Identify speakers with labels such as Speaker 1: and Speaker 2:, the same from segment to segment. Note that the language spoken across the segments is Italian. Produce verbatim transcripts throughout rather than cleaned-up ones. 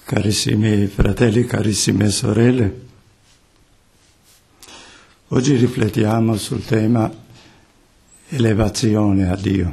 Speaker 1: Carissimi fratelli, carissime sorelle, oggi riflettiamo sul tema elevazione a Dio.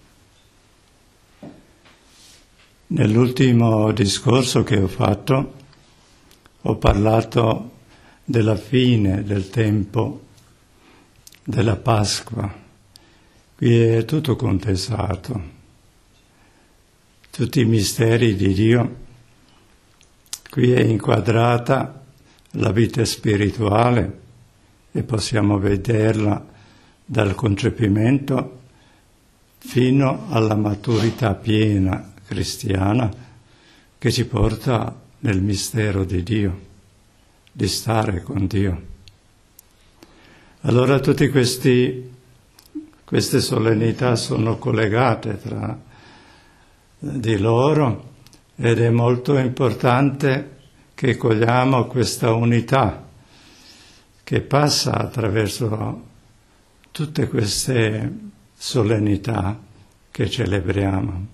Speaker 1: Nell'ultimo discorso che ho fatto ho parlato della fine del tempo della Pasqua. Qui è tutto condensato, tutti i misteri di Dio. Qui è inquadrata la vita spirituale e possiamo vederla dal concepimento fino alla maturità piena cristiana che ci porta nel mistero di Dio, di stare con Dio. Allora tutte questi, queste solennità sono collegate tra di loro ed è molto importante che cogliamo questa unità che passa attraverso tutte queste solennità che celebriamo.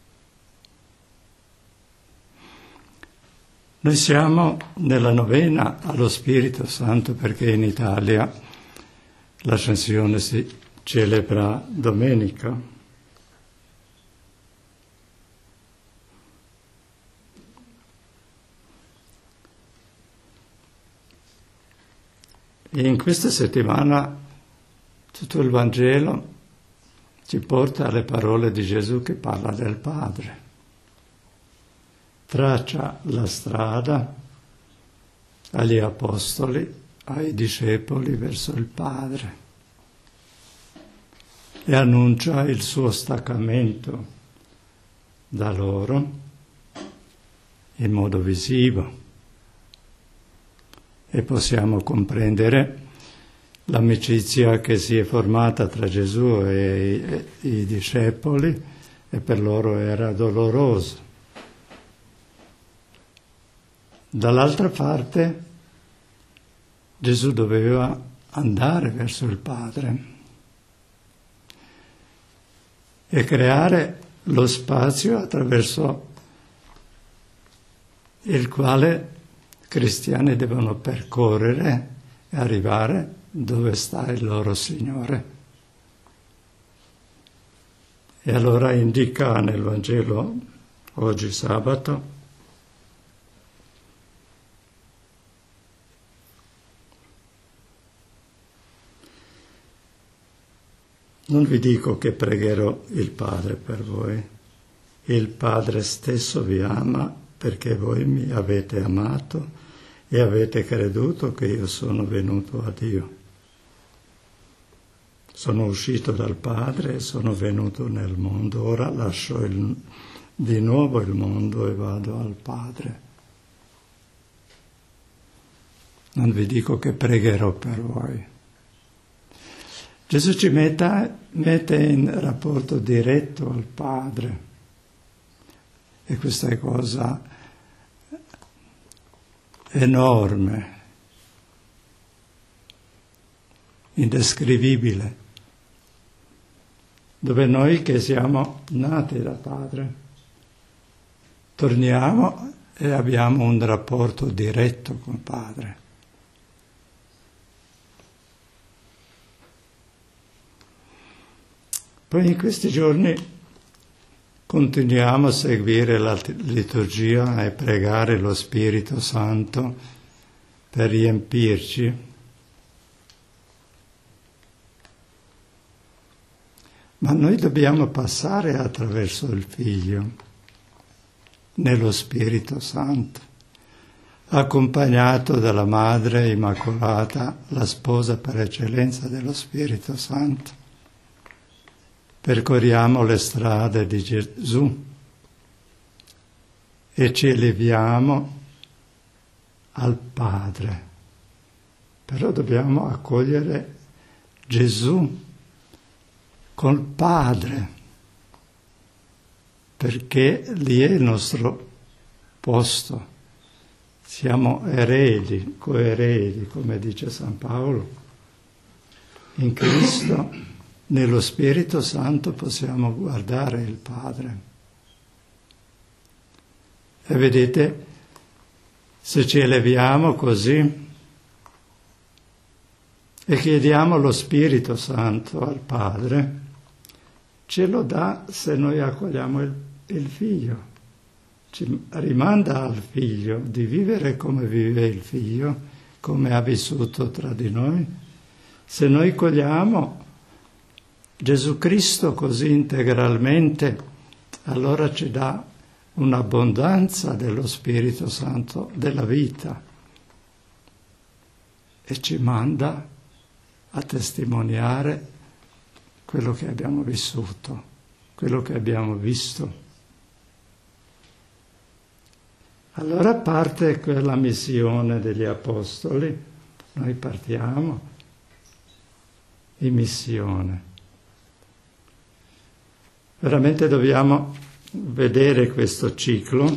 Speaker 1: Noi siamo nella novena allo Spirito Santo perché in Italia l'Ascensione si celebra domenica. E in questa settimana tutto il Vangelo ci porta alle parole di Gesù che parla del Padre. Traccia la strada agli apostoli, ai discepoli verso il Padre e annuncia il suo staccamento da loro in modo visivo. E possiamo comprendere l'amicizia che si è formata tra Gesù e i, e i discepoli e per loro era doloroso. Dall'altra parte Gesù doveva andare verso il Padre e creare lo spazio attraverso il quale cristiani devono percorrere e arrivare dove sta il loro Signore. E allora indica nel Vangelo, oggi sabato, non vi dico che pregherò il Padre per voi, il Padre stesso vi ama perché voi mi avete amato e avete creduto che io sono venuto a Dio. Sono uscito dal Padre e sono venuto nel mondo. Ora lascio il, di nuovo il mondo e vado al Padre. Non vi dico che pregherò per voi. Gesù ci metta, mette in rapporto diretto al Padre. E questa è cosa enorme, indescrivibile, dove noi che siamo nati da Padre torniamo e abbiamo un rapporto diretto con Padre. Poi in questi giorni continuiamo a seguire la liturgia e pregare lo Spirito Santo per riempirci. Ma noi dobbiamo passare attraverso il Figlio, nello Spirito Santo, accompagnato dalla Madre Immacolata, la sposa per eccellenza dello Spirito Santo. Percorriamo le strade di Gesù e ci eleviamo al Padre. Però dobbiamo accogliere Gesù col Padre, perché lì è il nostro posto. Siamo eredi, coeredi, come dice San Paolo. In Cristo, nello Spirito Santo possiamo guardare il Padre. E vedete, Se ci eleviamo così e chiediamo lo Spirito Santo al Padre, ce lo dà se noi accogliamo il, il Figlio. Ci rimanda al Figlio di vivere come vive il Figlio, come ha vissuto tra di noi. Se noi cogliamo Gesù Cristo così integralmente, allora ci dà un'abbondanza dello Spirito Santo, della vita, e ci manda a testimoniare quello che abbiamo vissuto, quello che abbiamo visto. Allora parte quella missione degli Apostoli, noi partiamo in missione. Veramente dobbiamo vedere questo ciclo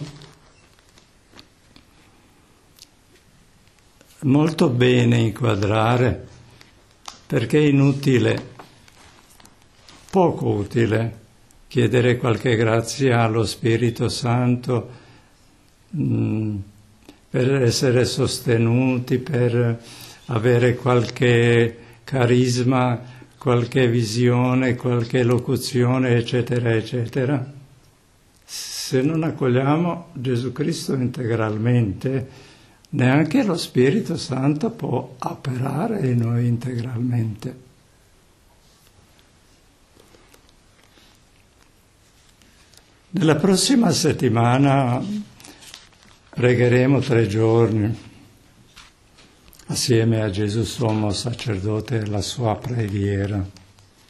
Speaker 1: molto bene inquadrare, perché è inutile, poco utile, chiedere qualche grazia allo Spirito Santo mh, per essere sostenuti, per avere qualche carisma, qualche visione, qualche locuzione, eccetera, eccetera. Se non accogliamo Gesù Cristo integralmente, neanche lo Spirito Santo può operare in noi integralmente. Nella prossima settimana pregheremo tre giorni assieme a Gesù sommo sacerdote la sua preghiera.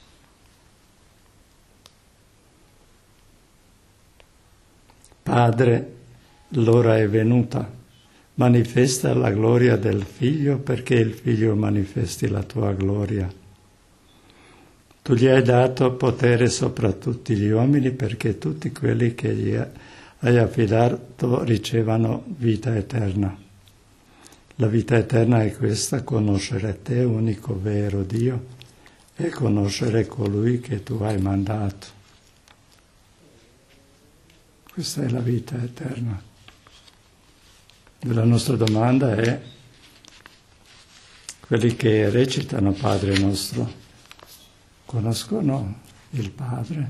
Speaker 1: Padre, l'ora è venuta, manifesta la gloria del Figlio perché il Figlio manifesti la tua gloria. Tu gli hai dato potere sopra tutti gli uomini perché tutti quelli che gli hai affidato ricevano vita eterna. La vita eterna è questa, conoscere te, unico vero Dio, e conoscere colui che tu hai mandato. Questa è la vita eterna. La nostra domanda è: quelli che recitano Padre nostro conoscono il Padre?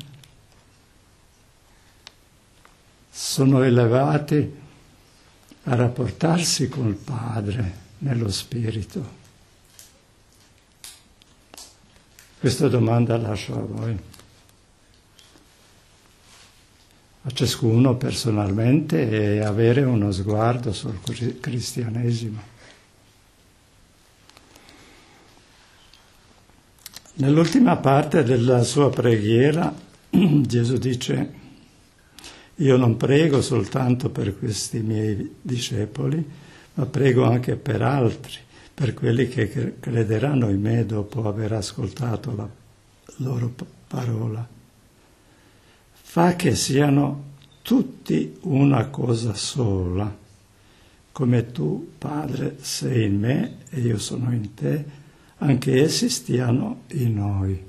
Speaker 1: Sono elevati a rapportarsi col Padre nello Spirito? Questa domanda lascio a voi, a ciascuno personalmente, e avere uno sguardo sul cristianesimo. Nell'ultima parte della sua preghiera Gesù dice: io non prego soltanto per questi miei discepoli, ma prego anche per altri, per quelli che crederanno in me dopo aver ascoltato la loro parola. Fa che siano tutti una cosa sola, come tu, Padre, sei in me e io sono in te, anche essi stiano in noi.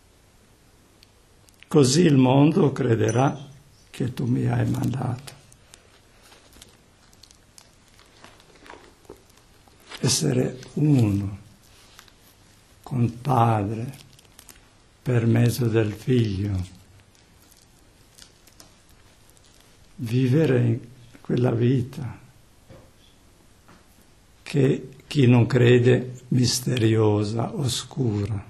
Speaker 1: Così il mondo crederà che tu mi hai mandato. Essere uno con Padre per mezzo del Figlio. Vivere in quella vita che chi non crede misteriosa, oscura.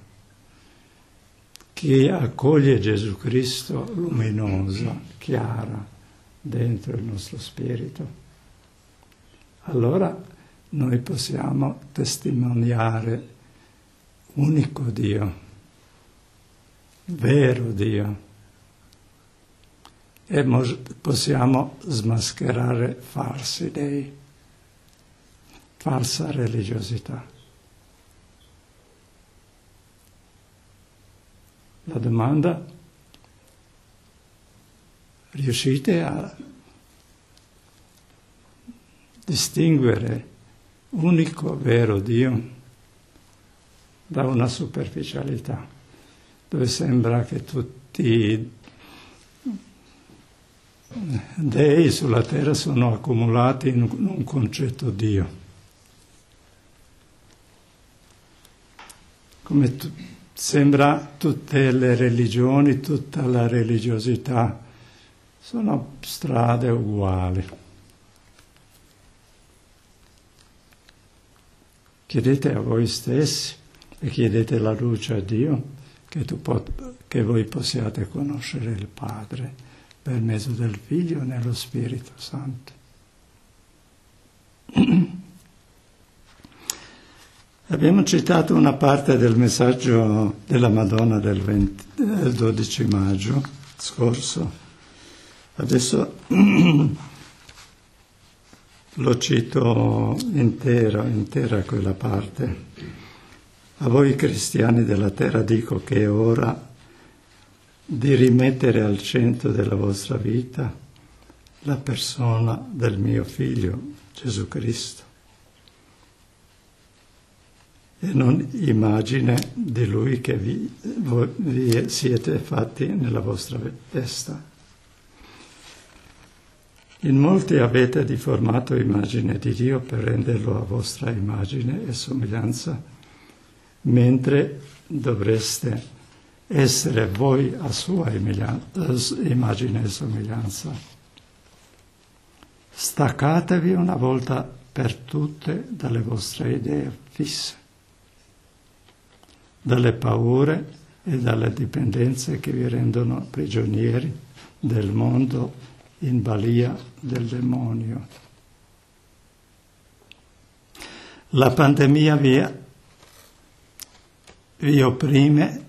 Speaker 1: Chi accoglie Gesù Cristo luminosa, chiara, dentro il nostro spirito. Allora noi possiamo testimoniare unico Dio, vero Dio, e possiamo smascherare falsi dei, falsa religiosità. La domanda: riuscite a distinguere unico vero Dio da una superficialità, dove sembra che tutti dei sulla terra sono accumulati in un concetto Dio. Come tu, sembra tutte le religioni, tutta la religiosità sono strade uguali. Chiedete a voi stessi e chiedete la luce a Dio che, tu pot- che voi possiate conoscere il Padre per mezzo del Figlio nello Spirito Santo. Abbiamo citato una parte del messaggio della Madonna del, venti, del dodici maggio scorso. Adesso lo cito intero, intera quella parte. A voi cristiani della terra dico che è ora di rimettere al centro della vostra vita la persona del mio Figlio, Gesù Cristo, e non immagine di Lui che vi, voi, vi siete fatti nella vostra testa. In molti avete deformato immagine di Dio per renderlo a vostra immagine e somiglianza, mentre dovreste essere voi a sua immagine e somiglianza. Staccatevi una volta per tutte dalle vostre idee fisse, dalle paure e dalle dipendenze che vi rendono prigionieri del mondo in balia del demonio. La pandemia vi, vi opprime,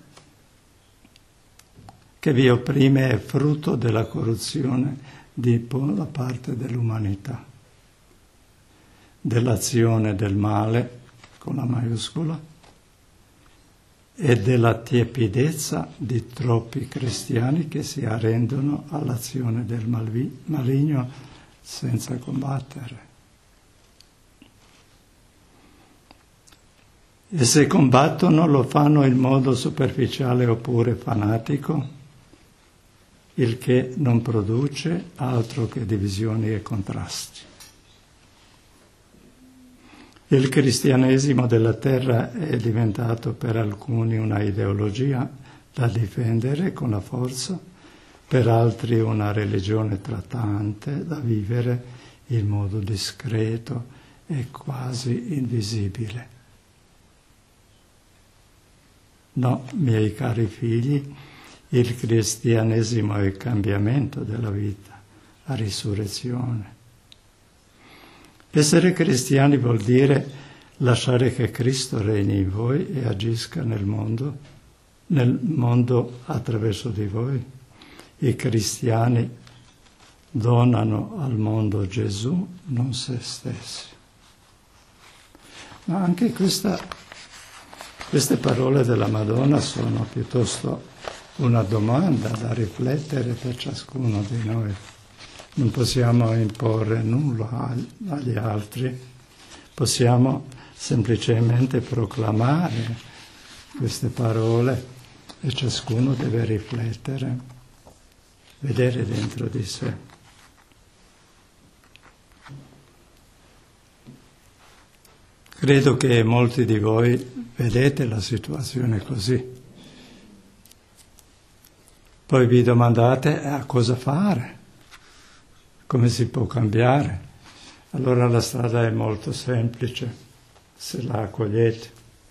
Speaker 1: che vi opprime è frutto della corruzione di buona parte dell'umanità, dell'azione del male, con la maiuscola, e della tiepidezza di troppi cristiani che si arrendono all'azione del maligno senza combattere. E se combattono lo fanno in modo superficiale oppure fanatico, il che non produce altro che divisioni e contrasti. Il cristianesimo della terra è diventato per alcuni una ideologia da difendere con la forza, per altri una religione trattante da vivere in modo discreto e quasi invisibile. No, miei cari figli, il cristianesimo è il cambiamento della vita, la risurrezione. Essere cristiani vuol dire lasciare che Cristo regni in voi e agisca nel mondo, nel mondo attraverso di voi. I cristiani donano al mondo Gesù, non se stessi. Ma anche questa, queste parole della Madonna sono piuttosto una domanda da riflettere per ciascuno di noi. Non possiamo imporre nulla agli altri, possiamo semplicemente proclamare queste parole e ciascuno deve riflettere, vedere dentro di sé. Credo che molti di voi vedete la situazione così. Poi vi domandate a cosa fare. Come si può cambiare? Allora la strada è molto semplice, se la accogliete.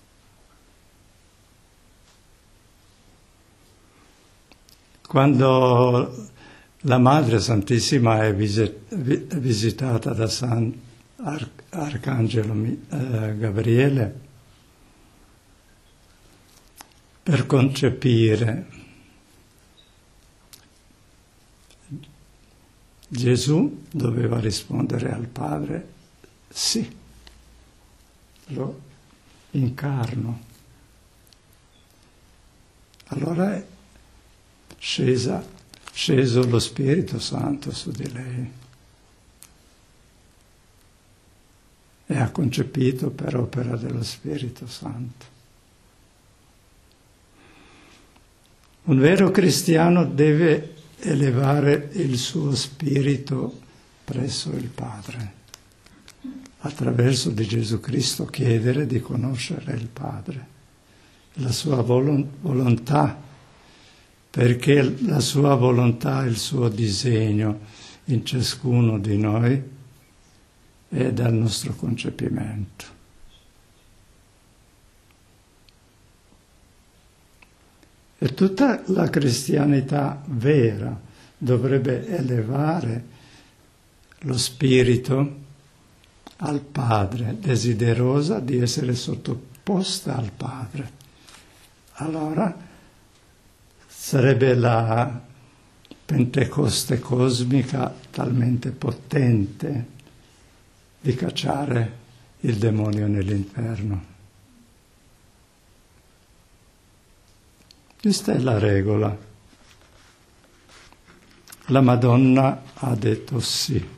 Speaker 1: Quando la Madre Santissima è visitata da San Arcangelo Gabriele per concepire, Gesù doveva rispondere al Padre, sì, lo incarno. Allora è scesa, sceso lo Spirito Santo su di lei e ha concepito per opera dello Spirito Santo. Un vero cristiano deve elevare il suo spirito presso il Padre. Attraverso di Gesù Cristo chiedere di conoscere il Padre, la sua volontà, perché la sua volontà, il suo disegno in ciascuno di noi è dal nostro concepimento. E tutta la cristianità vera dovrebbe elevare lo spirito al Padre, desiderosa di essere sottoposta al Padre. Allora sarebbe la Pentecoste cosmica talmente potente di cacciare il demonio nell'inferno. Questa è la regola. La Madonna ha detto sì.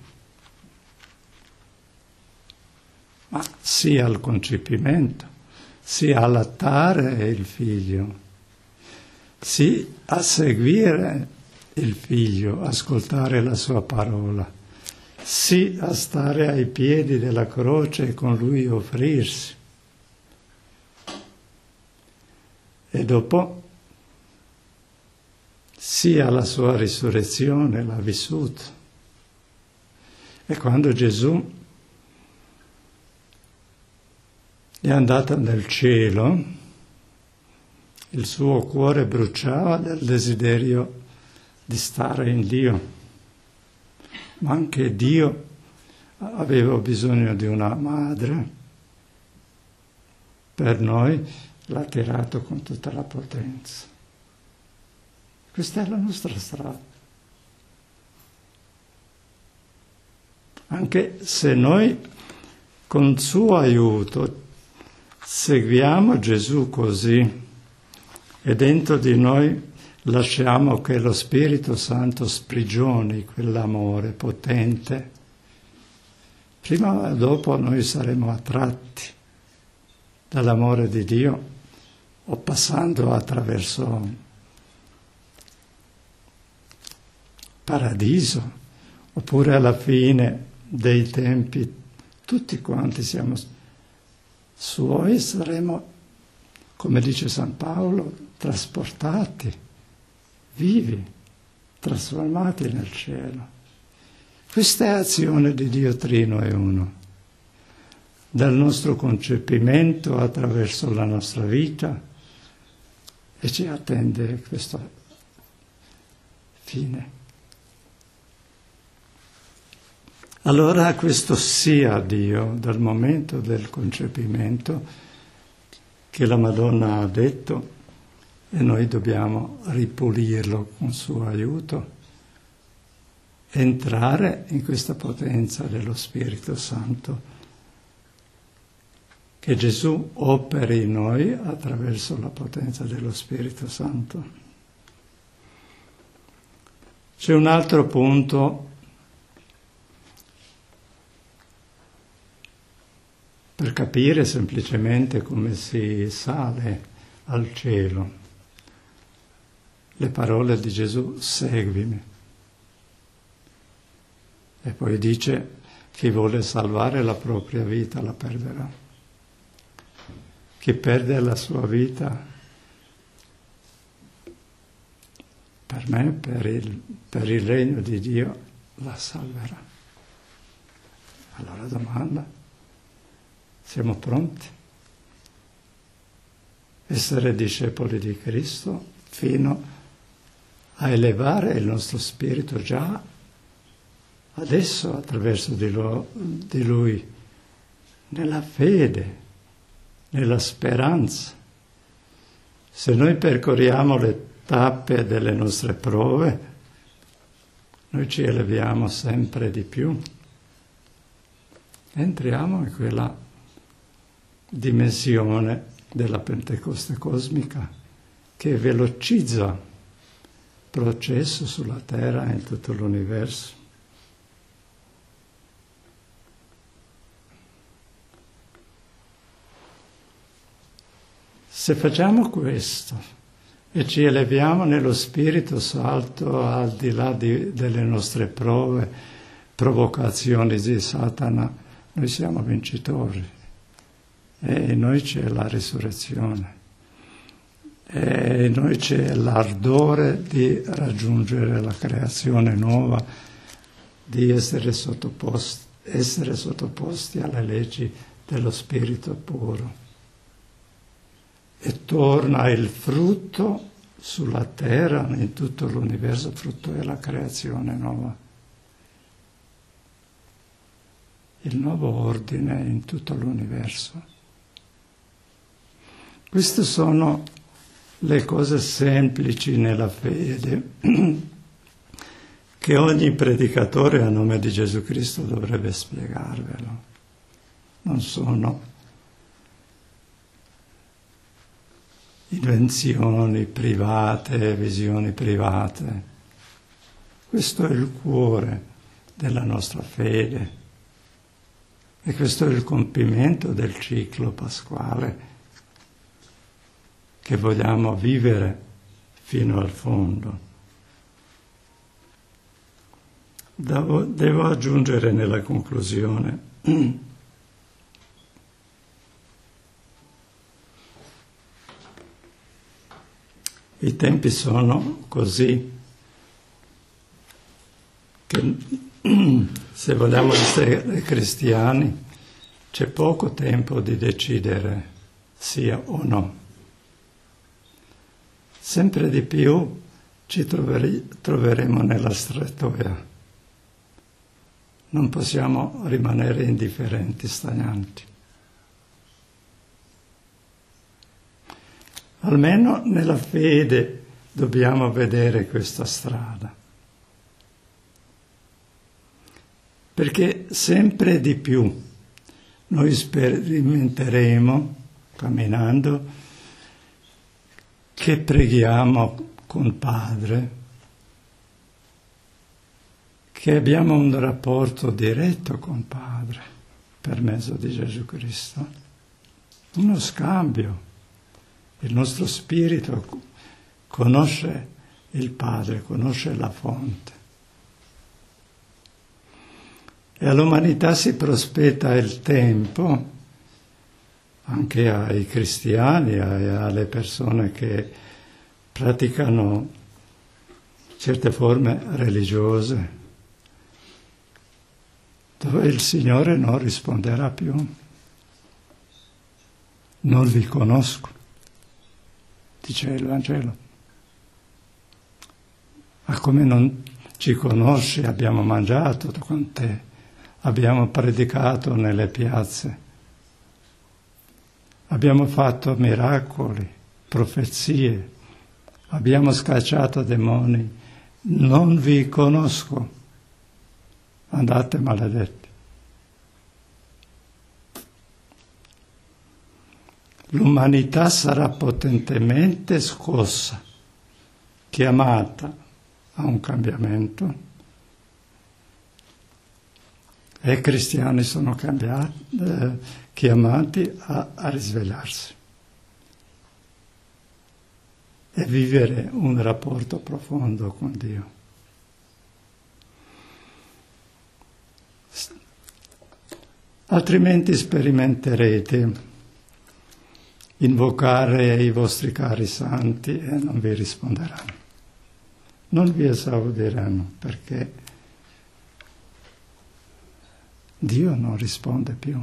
Speaker 1: Ma sì al concepimento, sì a allattare il figlio, sì a seguire il figlio, ascoltare la sua parola, sì a stare ai piedi della croce e con lui offrirsi. E dopo sì alla sua risurrezione, l'ha vissuto. E quando Gesù è andato nel cielo, il suo cuore bruciava del desiderio di stare in Dio, ma anche Dio aveva bisogno di una madre. Per noi l'ha tirato con tutta la potenza. Questa è la nostra strada. Anche se noi con suo aiuto seguiamo Gesù così e dentro di noi lasciamo che lo Spirito Santo sprigioni quell'amore potente, prima o dopo noi saremo attratti dall'amore di Dio o passando attraverso paradiso, oppure alla fine dei tempi tutti quanti siamo suoi, saremo, come dice San Paolo, trasportati, vivi, trasformati nel cielo. Questa è azione di Dio Trino e Uno. Dal nostro concepimento attraverso la nostra vita, e ci attende questa fine. Allora questo sia Dio dal momento del concepimento che la Madonna ha detto, e noi dobbiamo ripulirlo con suo aiuto, entrare in questa potenza dello Spirito Santo, che Gesù operi in noi attraverso la potenza dello Spirito Santo. C'è un altro punto per capire semplicemente come si sale al cielo. Le parole di Gesù, seguimi. E poi dice, chi vuole salvare la propria vita la perderà. Chi perde la sua vita, per me, per il, per il regno di Dio, la salverà. Allora domanda, siamo pronti? Essere discepoli di Cristo fino a elevare il nostro spirito già adesso attraverso di lui, di lui nella fede, nella speranza. Se noi percorriamo le tappe delle nostre prove, noi ci eleviamo sempre di più. Entriamo in quella dimensione della Pentecoste cosmica che velocizza il processo sulla terra e in tutto l'universo. Se facciamo questo e ci eleviamo nello spirito salto al di là di, delle nostre prove, provocazioni di Satana, noi siamo vincitori e in noi c'è la risurrezione e in noi c'è l'ardore di raggiungere la creazione nuova, di essere sottoposti, essere sottoposti alle leggi dello spirito puro. E torna il frutto sulla terra, in tutto l'universo, il frutto della creazione nuova. Il nuovo ordine in tutto l'universo. Queste sono le cose semplici nella fede che ogni predicatore a nome di Gesù Cristo dovrebbe spiegarvelo. Non sono invenzioni private, visioni private. Questo è il cuore della nostra fede e questo è il compimento del ciclo pasquale che vogliamo vivere fino al fondo. Devo, devo aggiungere nella conclusione i tempi sono così che se vogliamo essere cristiani c'è poco tempo di decidere sia o no. Sempre di più ci trovere, troveremo nella strettoia. Non possiamo rimanere indifferenti, stagnanti. Almeno nella fede dobbiamo vedere questa strada. Perché sempre di più noi sperimenteremo, camminando, che preghiamo con Padre, che abbiamo un rapporto diretto con Padre per mezzo di Gesù Cristo, uno scambio. Il nostro spirito conosce il Padre, conosce la fonte. E all'umanità si prospetta il tempo, anche ai cristiani, alle persone che praticano certe forme religiose, dove il Signore non risponderà più. Non vi conosco, dice il Vangelo. Ma come non ci conosci, abbiamo mangiato con te, abbiamo predicato nelle piazze, abbiamo fatto miracoli, profezie, abbiamo scacciato demoni, non vi conosco, andate maledetti. L'umanità sarà potentemente scossa, chiamata a un cambiamento, e i cristiani sono cambiati, eh, chiamati a, a risvegliarsi e vivere un rapporto profondo con Dio. Altrimenti sperimenterete invocare i vostri cari santi e non vi risponderanno, non vi esaudiranno, perché Dio non risponde più.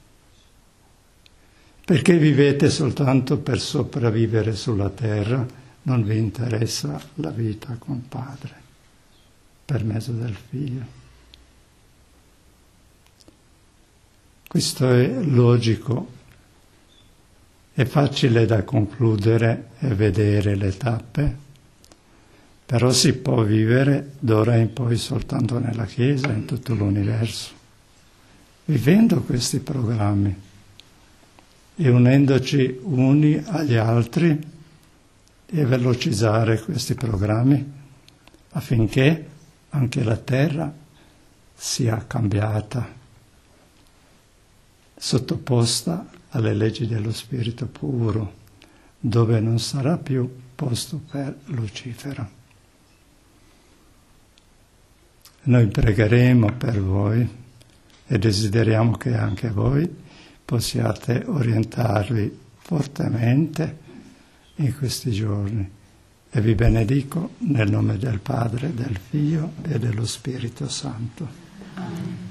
Speaker 1: Perché vivete soltanto per sopravvivere sulla terra, non vi interessa la vita con Padre, per mezzo del Figlio. Questo è logico. È facile da concludere e vedere le tappe, però si può vivere d'ora in poi soltanto nella Chiesa, in tutto l'universo, vivendo questi programmi e unendoci uni agli altri e velocizzare questi programmi affinché anche la terra sia cambiata, sottoposta alle leggi dello Spirito puro, dove non sarà più posto per Lucifero. Noi pregheremo per voi e desideriamo che anche voi possiate orientarvi fortemente in questi giorni. E vi benedico nel nome del Padre, del Figlio e dello Spirito Santo.
Speaker 2: Amen.